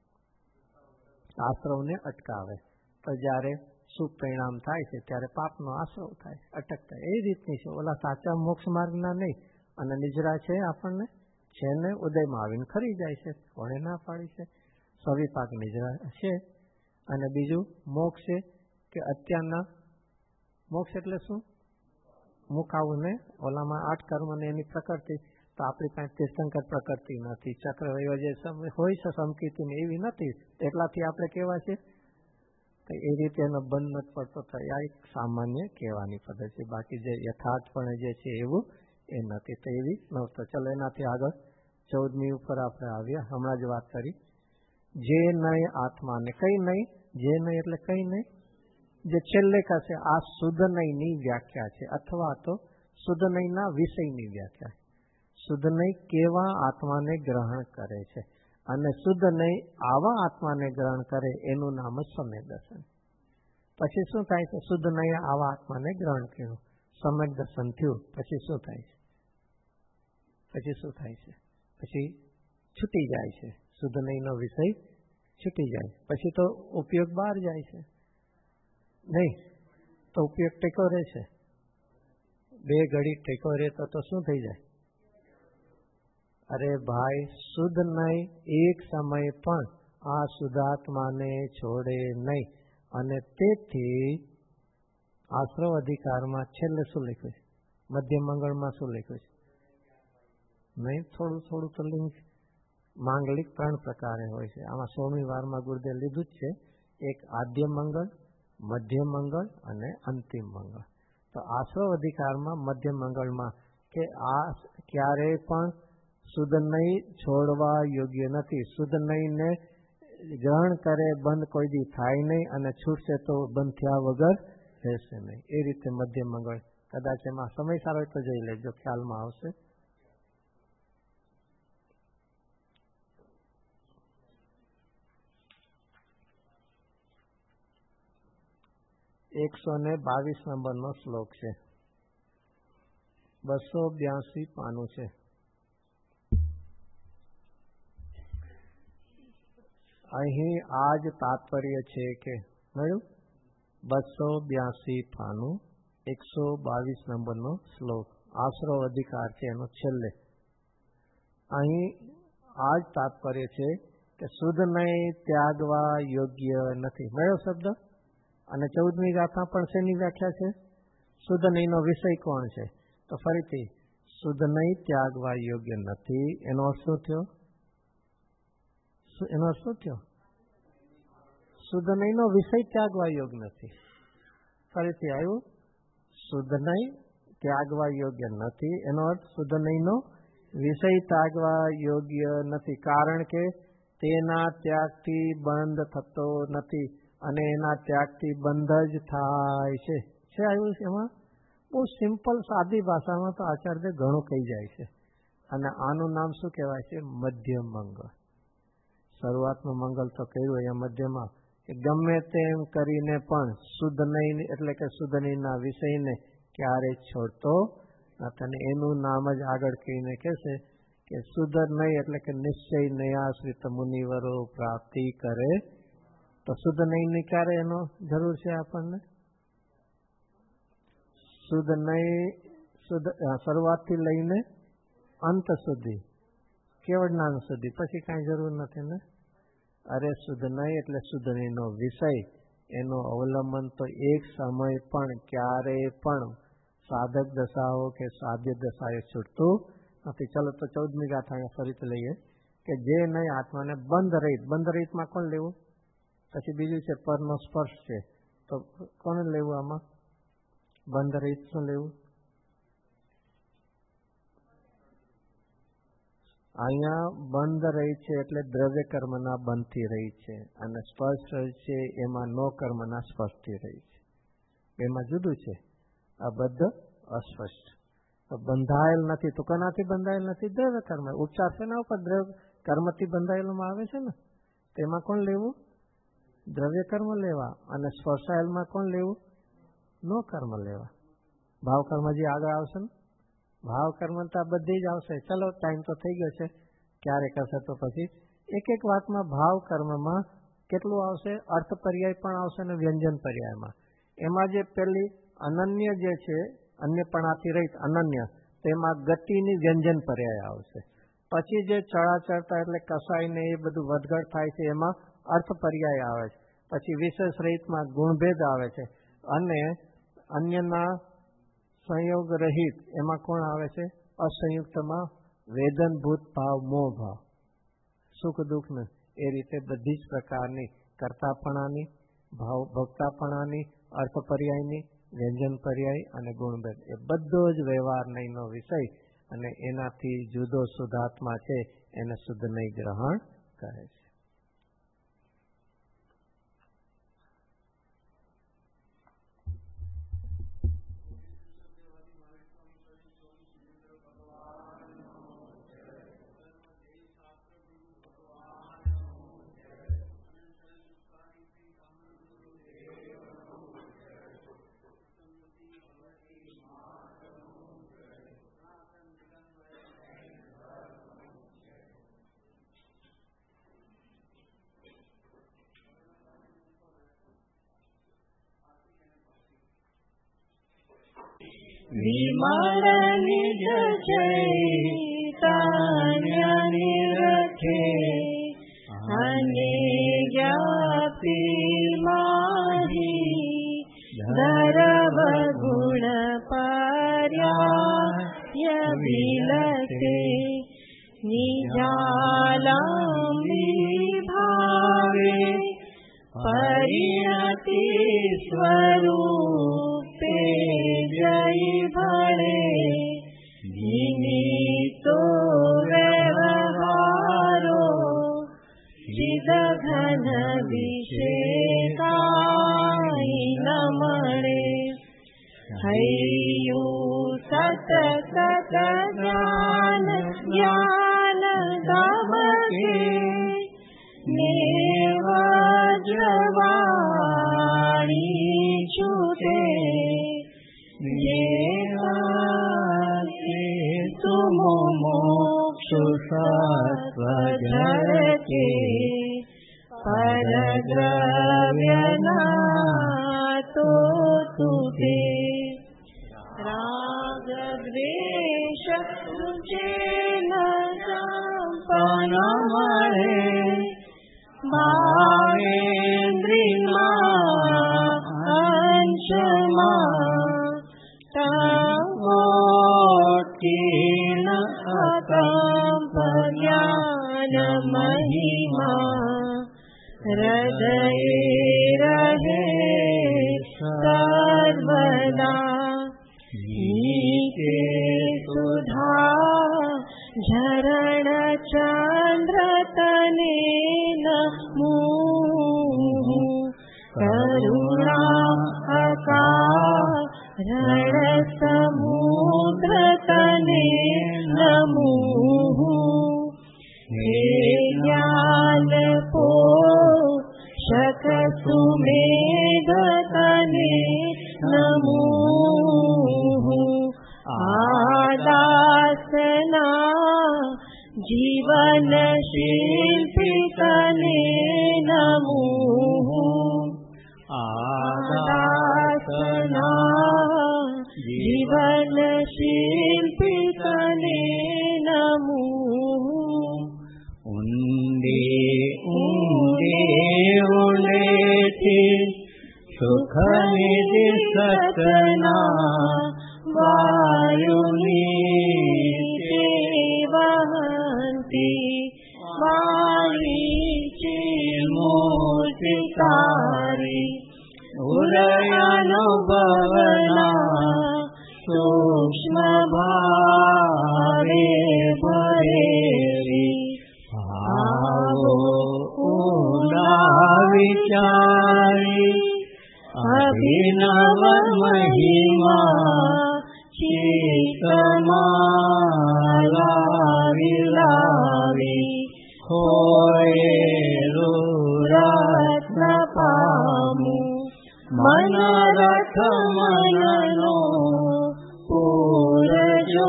આશ્રવને અટકાવે. તો જ્યારે શુભ પરિણામ થાય છે ત્યારે પાપનો આશ્રવ થાય, અટકતા. એ રીતની છે. ઓલા સાચા મોક્ષ માર્ગના નહીં. અને નિજરા છે આપણને છે ને ઉદયમાં આવીને ખરી જાય છે. કોણે ના પાડી છે? સવિપાક નિજરા છે. અને બીજું મોક્ષ છે કે અત્યારના મોક્ષ એટલે શું? મુકાવું ને ઓલામાં આઠ કર્મ ને એની પ્રકૃતિ. તો આપણી પાસે તીર્થંકર પ્રકૃતિ નથી, ચક્રવૈવ જે હોય છે સમકીર્તિ એવી નથી, એટલાથી આપણે કેવા છે? એ રીતે એનો બંધ નથી પડતો. તો આ એક સામાન્ય કહેવાની પદ્ધતિ. બાકી જે યથાર્થપણે જે છે એવું એ નથી. તો એવી નહોતો. ચલો એનાથી આગળ ચૌદમી ઉપર આપણે આવ્યા. હમણાં જ વાત કરી જે નહીં આત્માને. કઈ નહીં? જે નહીં એટલે કઈ નહીં? જે છેલ્લે કહેશે આ શુદ્ધ નહીંની વ્યાખ્યા છે, અથવા તો શુદ્ધ નહીંના વિષયની વ્યાખ્યા. શુદ્ધ નહીં કેવા આત્માને ગ્રહણ કરે છે, અને શુદ્ધ નહીં આવા આત્માને ગ્રહણ કરે એનું નામ જ સમ્યક દર્શન. પછી શું થાય છે? શુદ્ધ નહીં આવા આત્માને ગ્રહણ કર્યું, સમ્યક દર્શન થયું. પછી શું થાય છે? પછી શું થાય છે? પછી છૂટી જાય છે. શુદ્ધ નહીંનો વિષય છૂટી જાય. પછી તો ઉપયોગ બહાર જાય છે નહીં, તો ઉપયોગ ટેકો રહે છે. બે ઘડી ટેકો રહે તો તો શું થઈ જાય? અરે ભાઈ, શુદ્ધ નહીં એક સમય પણ આ શુદ્ધાત્માને છોડે નહીં. અને તેથી આશ્રવ અધિકારમાં છેલ્લે શું લખ્યું છે? મધ્ય મંગળમાં શું લખ્યું છે? નહીં, થોડું થોડું તો લિંગ માંગલિક ત્રણ પ્રકારે હોય છે. આમાં સોળમી વારમાં ગુરુદેવ લીધું જ છે. એક આદ્ય મંગળ, મધ્ય મંગળ અને અંતિમ મંગળ. તો આશ્રવ અધિકારમાં મધ્ય મંગળમાં કે આ ક્યારેય પણ શુદ્ધ નહીં છોડવા યોગ્ય નથી. શુદ્ધ નહીંને ગ્રહણ કરે બંધ કોઈ દી થાય નહીં, અને છૂટશે તો બંધ થયા વગર રહેશે નહીં. એ રીતે મધ્ય મંગળ. કદાચ એમાં સમય સારો હોય તો જોઈ લેજો, ખ્યાલમાં આવશે. એકસો ને બાવીસ નંબરનો શ્લોક છે. બસો બ્યાસી પાનું છે. અહીં આ જ તાત્પર્ય છે કે મળ્યું. બસો બ્યાસી પાનું એકસો બાવીસ નંબરનો શ્લોક. આશ્રવ અધિકાર છે એનો છેલ્લે. અહીં આ જ તાત્પર્ય છે કે શુદ્ધ નહીં ત્યાગવા યોગ્ય નથી. મળ્યો શબ્દ. અને ચૌદમી ગાથા પણ શેની વ્યાખ્યા છે? શુદ્ધ નહીંનો વિષય કોણ છે? તો ફરીથી શુદ્ધ નહીં ત્યાગવા યોગ્ય નથી. એનો અર્થ શું થયો? એનો અર્થ શું થયો? શુદ્ધ નહીંનો વિષય ત્યાગવા યોગ્ય નથી. ફરીથી આવ્યું, શુદ્ધ નહીં ત્યાગવા યોગ્ય નથી. એનો અર્થ શુદ્ધ નહીંનો વિષય ત્યાગવા યોગ્ય નથી, કારણ કે તેના ત્યાગથી બંધ થતો નથી, અને એના ત્યાગથી બંધ જ થાય છે. છે આવ્યું છે એમાં. બહુ સિમ્પલ સાદી ભાષામાં તો આચાર્ય ઘણું કહી જાય છે. અને આનું નામ શું કહેવાય છે? મધ્યમ મંગળ. શરૂઆતનું મંગળ તો કહ્યું અહીંયા મધ્યમાં કે ગમે તેમ કરીને પણ શુદ્ધ નહીં એટલે કે શુદ્ધ નહીંના વિષયને ક્યારે છોડતો નથી. અને એનું નામ જ આગળ કહીને કહેશે કે શુદ્ધ નહીં એટલે કે નિશ્ચય નયાશ્રિત મુનિવરો પ્રાપ્તિ કરે. તો શુદ્ધ નહીં ની ક્યારે એનો જરૂર છે આપણને? શુદ્ધ નહીં શુદ્ધ શરૂઆતથી લઈને અંત સુધી, કેવળ જ્ઞાન સુધી, પછી કાંઈ જરૂર નથી ને. અરે શુદ્ધ નહીં એટલે શુદ્ધ નહીંનો વિષય, એનો અવલંબન તો એક સમય પણ ક્યારેય પણ સાધક દશાઓ કે સાધ્ય દશાએ છૂટતું નથી. ચલો તો ચૌદમી ગાથા અહીંયા ફરીથી લઈએ કે જે નહીં આત્માને બંધ રહિત. બંધ રહિતમાં કોણ લેવું? પછી બીજું છે પરનો સ્પર્શ છે, તો કોને લેવું આમાં? બંધ રહિત શું લેવું? અહીંયા બંધ રહી છે એટલે દ્રવ્ય કર્મના બંધથી રહી છે, અને સ્પર્શ રહી છે એમાં નો કર્મના સ્પર્શથી રહી છે. એમાં જુદું છે. આ બદ્ધ અસ્પષ્ટ. તો બંધાયેલ નથી તો કોનાથી બંધાયેલ નથી? દ્રવ્ય કર્મ. ઉપચાર છે ને ઉપર દ્રવ્ય કર્મથી બંધાયેલું આવે છે ને, તેમાં કોણ લેવું? દ્રવ્ય કર્મ લેવા. અને સ્પર્શાયેલમાં કોણ લેવું? નો કર્મ લેવા. ભાવ કર્મ જે આગળ આવશે ને, ભાવ કર્મ તો આ બધી જ આવશે. ચલો ટાઈમ તો થઈ ગયો છે, ક્યારે કરશે તો પછી એક એક વાતમાં ભાવ કર્મમાં કેટલું આવશે? અર્થ પર્યાય પણ આવશે ને વ્યંજન પર્યાયમાં. એમાં જે પેલી અનન્ય જે છે, અન્યપણાથી રહિત અનન્ય, તેમાં ગતિની વ્યંજન પર્યાય આવશે. પછી જે ચડા ચડતા એટલે કસાઈને એ બધું વધઘટ થાય છે એમાં અર્થ પર્યાય આવે છે. પછી વિશેષ રહિતમાં ગુણભેદ આવે છે, અને અન્યના સંયોગ રહિત એમાં કોણ આવે છે? અસંયુક્તમાં વેદનભૂત ભાવ, મોહ ભાવ, સુખ દુઃખને. એ રીતે બધી જ પ્રકારની કર્તાપણાની, ભાવ ભક્તાપણાની, અર્થ પર્યાયની, વ્યંજન પર્યાય અને ગુણભેદ, એ બધો જ વ્યવહાર નહીંનો વિષય. અને એનાથી જુદો શુદ્ધાત્મા છે એને શુદ્ધ નહીં ગ્રહણ કરે છે. વિમળ નિજ ચૈતન્ય નિરખે અને જ્ઞાપી માહી ધરવ ગુણ પર્યાય વિલસે નિજાલંબી ભાવે પરિણતિ સ્વરૂપે જય ભળે નિમિત્તો વ્યવહારો વિદ ઘન વિષેકાઈ ન મળે. હૈયું સત સત જ્ઞાન જ્ઞાન દબકે ને વજ્રવાણી છૂટે તુમો મોક્ષ સત્વ ઝળકે પરદ્રવ્યના તો તુતે. રાગ દ્વેષ તુજે ન સંપન્ન મળે ભાવેન્દ્રિયમાં અંશમાં તવોટીન અકંપ જ્ઞાન મહિમા હૃદયે રહે સર્વદા. નીકે સુધા ઝરણ ચંદ્ર તને નમું કરુણા અકારણ સમુદ્ર તને નમુઃ હે જ્ઞાન પોષક સુમેધ તને નમુઃ આદાસના જીવન શિલ્પી તને નમુઃ આદાસના જીવન શિલ્પી તને નમુઃ ઊંડે ઊંડે ઉલેથી સુખ નિધિ સતના વાયુની વહંતી વાણી ચિન્મૂર્તિ તારી ઉદયાનુભવના સૂક્ષ્મ ભાવે ભરેલી ભાવો ઊંડા વિચારી અભિનવ મહિમા ચિત્તમાં લાવી લાવી ખોયેલું રત્ન પામું મન રથ મનનો પૂરજો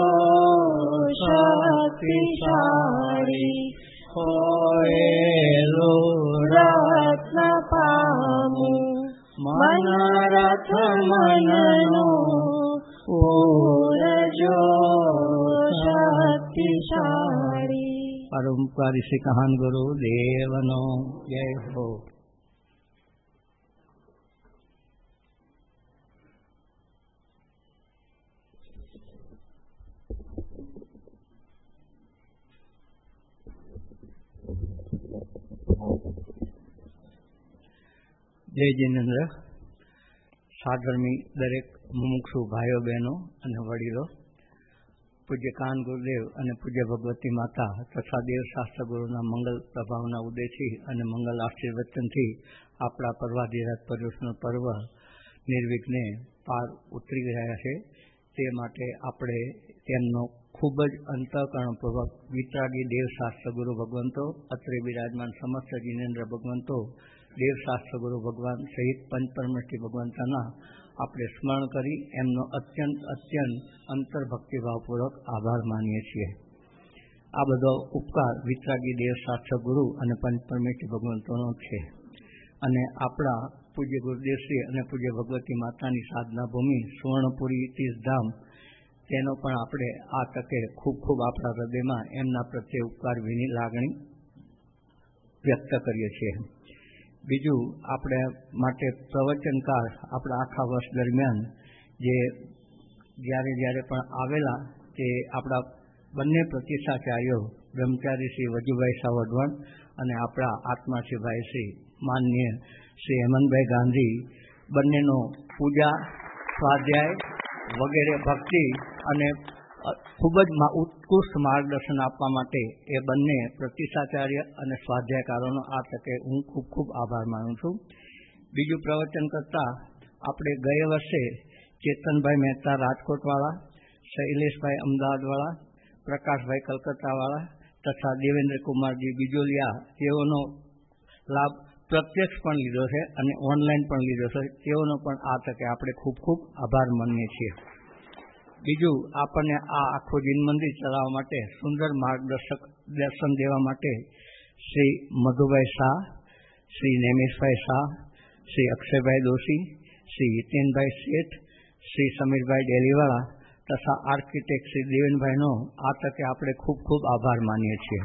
શક્તિશાળી ખોયેલું રત્ન પામું મન રથ મનનો પૂરજો શક્તિશાળી. પરોપકારી શ્રી કહાન ગુરુ દેવનો જય હો. જય જિનેન્દ્ર. સાધર્મી દરેક મુમુક્ષુ ભાઈઓ બહેનો અને વડીલો, પૂજ્ય કાન ગુરુદેવ અને પૂજ્ય ભગવતી માતા તથા દેવશાસ્ત્ર ગુરુના મંગલ પ્રભાવના ઉદયથી અને મંગલ આશીર્વચનથી આપણા પર્વાધિરાજ પર્યુષનું પર્વ નિર્વિઘ્ને પાર ઉતરી રહ્યા છે. તે માટે આપણે તેમનો ખૂબ જ અંતઃકરણપૂર્વક વિતરાગી દેવશાસ્ત્ર ગુરુ ભગવંતો, અત્રે બિરાજમાન સમસ્ત જિનેન્દ્ર ભગવંતો, દેવશાસ્ત્ર ગુરુ ભગવાન સહિત પંચપરમેષ્ઠી ભગવંતાના આપણે સ્મરણ કરી એમનો અત્યંત અત્યંત અંતર્ભક્તિભાવપૂર્વક આભાર માનીએ છીએ. આ બધો ઉપકાર વિતરાગી દેવશાસ્ત્ર ગુરુ અને પંચપરમેષ્ઠી ભગવંતોનો છે અને આપણા પૂજ્ય ગુરુદેવશ્રી અને પૂજ્ય ભગવતી માતાની સાધના ભૂમિ સુવર્ણપુરી તીર્થધામ, તેનો પણ આપણે આ તકે ખૂબ ખૂબ આપણા હૃદયમાં એમના પ્રત્યે ઉપકાર વિની લાગણી વ્યક્ત કરીએ છીએ. બીજું, આપણે માટે પ્રવચનકાર આપણા આખા વર્ષ દરમિયાન જે જ્યારે જ્યારે પણ આવેલા તે આપણા બંને પ્રતિષ્ઠાચાર્યો બ્રહ્મચારી શ્રી વજુભાઈ શાહ વઢવાણ અને આપણા આત્માશ્રીભાઈ શ્રી માનનીય શ્રી હેમંતભાઈ ગાંધી, બંનેનો પૂજા, સ્વાધ્યાય વગેરે ભક્તિ અને ખૂબ જ ઉત્કૃષ્ટ માર્ગદર્શન આપવા માટે એ બંને પ્રતિષ્ઠાચાર્ય અને સ્વાધ્યાયકારોનો આ તકે હું ખૂબ ખૂબ આભાર માનું છું. બીજું, પ્રવચન કરતાં આપણે ગયા વર્ષે ચેતનભાઈ મહેતા રાજકોટવાળા, શૈલેષભાઈ અમદાવાદવાળા, પ્રકાશભાઈ કલકત્તાવાળા તથા દેવેન્દ્ર કુમારજી બિજોલિયા, તેઓનો લાભ પ્રત્યક્ષ પણ લીધો છે અને ઓનલાઈન પણ લીધો છે. તેઓનો પણ આ તકે આપણે ખૂબ ખૂબ આભાર માનીએ છીએ. બીજું, આપણને આ આખું જીન મંદિર ચલાવવા માટે સુંદર માર્ગદર્શક દર્શન દેવા માટે શ્રી મધુભાઈ શાહ, શ્રી નેમેશભાઈ શાહ, શ્રી અક્ષયભાઈ દોશી, શ્રી હિતેનભાઈ શેઠ, શ્રી સમીરભાઈ ડેલીવાળા તથા આર્કિટેક્ટ શ્રી દેવેનભાઈનો આ તકે આપણે ખૂબ ખૂબ આભાર માનીએ છીએ.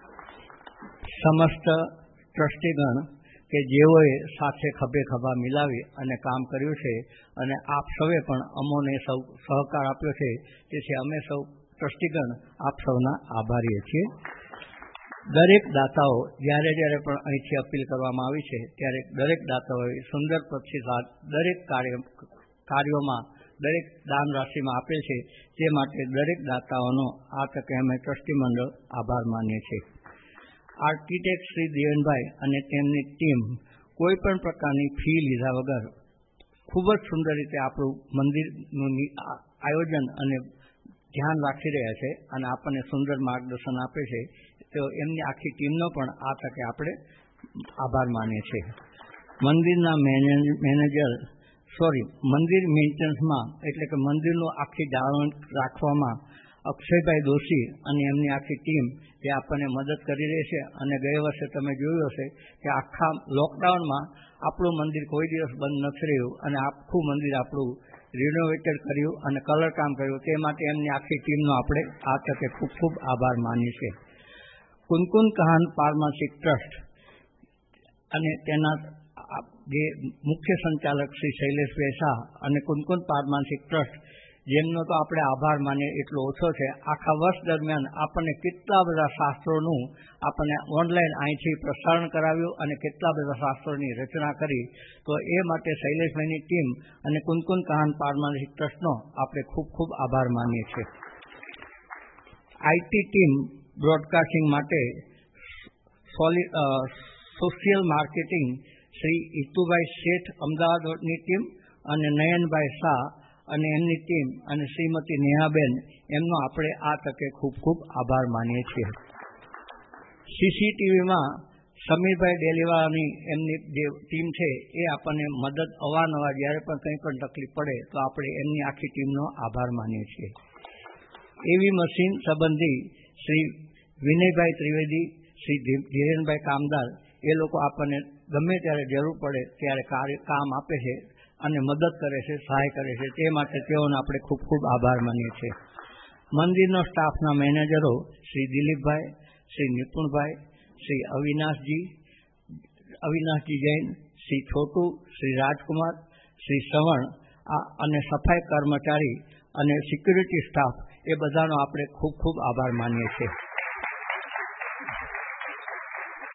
સમસ્ત ટ્રસ્ટીગણ કે જેઓએ સાથે ખભે ખભા મિલાવી અને કામ કર્યું છે અને આપ સૌએ પણ અમોને સૌ સહકાર આપ્યો છે, તેથી અમે સૌ ટ્રસ્ટીગણ આપ સૌના આભારીએ છીએ. દરેક દાતાઓ જ્યારે જ્યારે પણ અહીંથી અપીલ કરવામાં આવી છે ત્યારે દરેક દાતાઓએ સુંદર પ્રતિસાદ દરેક કાર્ય કાર્યોમાં દરેક દાન રાશિમાં આપેલ છે. તે માટે દરેક દાતાઓનો આ તકે અમે ટ્રસ્ટી મંડળ આભાર માનીએ છીએ. આર્કિટેક્ટ શ્રી દેવનભાઈ અને તેમની ટીમ કોઈ પણ પ્રકારની ફી લીધા વગર ખૂબ જ સુંદર રીતે આપણું મંદિરનું આયોજન અને ધ્યાન રાખી રહ્યા છે અને આપણને સુંદર માર્ગદર્શન આપે છે, તો એમની આખી ટીમનો પણ આ તકે આપણે આભાર માનીએ છીએ. મંદિરના મેનેજર સોરી મંદિર મેન્ટેનન્સમાં એટલે કે મંદિરનું આખી જાળવણ રાખવામાં અક્ષયભાઈ દોશી અને એમની આખી ટીમ જે આપણને મદદ કરી રહી છે. અને ગયા વર્ષે તમે જોયું હશે કે આખા લોકડાઉનમાં આપણું મંદિર કોઈ દિવસ બંધ નથી રહ્યું અને આખું મંદિર આપણું રિનોવેટેડ કર્યું અને કલર કામ કર્યું. તે માટે એમની આખી ટીમનો આપણે આ તકે ખૂબ ખૂબ આભાર માનીએ છીએ. કુનકુન કહાન ફાર્માસી ટ્રસ્ટ અને તેના જે મુખ્ય સંચાલક શ્રી શૈલેષભાઈ શાહ અને કુનકુન ફાર્માસી ટ્રસ્ટ, જેમનો તો આપણે આભાર માનીએ એટલો ઓછો છે. આખા વર્ષ દરમિયાન આપણને કેટલા બધા શાસ્ત્રોનું આપણને ઓનલાઈન અહીંથી પ્રસારણ કરાવ્યું અને કેટલા બધા શાસ્ત્રોની રચના કરી. તો એ માટે શૈલેષભાઈની ટીમ અને કુનકુન કહાન ફાર્માસી ટ્રસ્ટનો આપણે ખૂબ ખૂબ આભાર માનીએ છીએ. આઈટી ટીમ બ્રોડકાસ્ટિંગ માટે સોશિયલ માર્કેટિંગ શ્રી હિતુભાઈ શેઠ અમદાવાદની ટીમ અને નયનભાઈ શાહ અને એમની ટીમ અને શ્રીમતી નેહાબેન, એમનો આપણે આ તકે ખૂબ ખૂબ આભાર માનીએ છીએ. સીસીટીવીમાં સમીરભાઈ ડેલીવાળાની એમની જે ટીમ છે એ આપણને મદદ અવારનવાર જ્યારે પણ કંઈ પણ તકલીફ પડે તો આપણે એમની આખી ટીમનો આભાર માનીએ છીએ. એવી મશીન સંબંધી શ્રી વિનયભાઈ ત્રિવેદી, શ્રી ધીરેનભાઈ કામદાર, એ લોકો આપણને ગમે ત્યારે જરૂર પડે ત્યારે કાર્ય કામ આપે છે અને મદદ કરે છે, સહાય કરે છે. તે માટે તેઓનો આપણે ખૂબ ખૂબ આભાર માનીએ છીએ. મંદિરનો સ્ટાફના મેનેજરો શ્રી દિલીપભાઈ, શ્રી નિપુણભાઈ, શ્રી અવિનાશજી અવિનાશજી જૈન, શ્રી છોટુ, શ્રી રાજકુમાર, શ્રી શ્રવણ અને સફાઈ કર્મચારી અને સિક્યુરિટી સ્ટાફ, એ બધાનો આપણે ખૂબ ખૂબ આભાર માનીએ છીએ.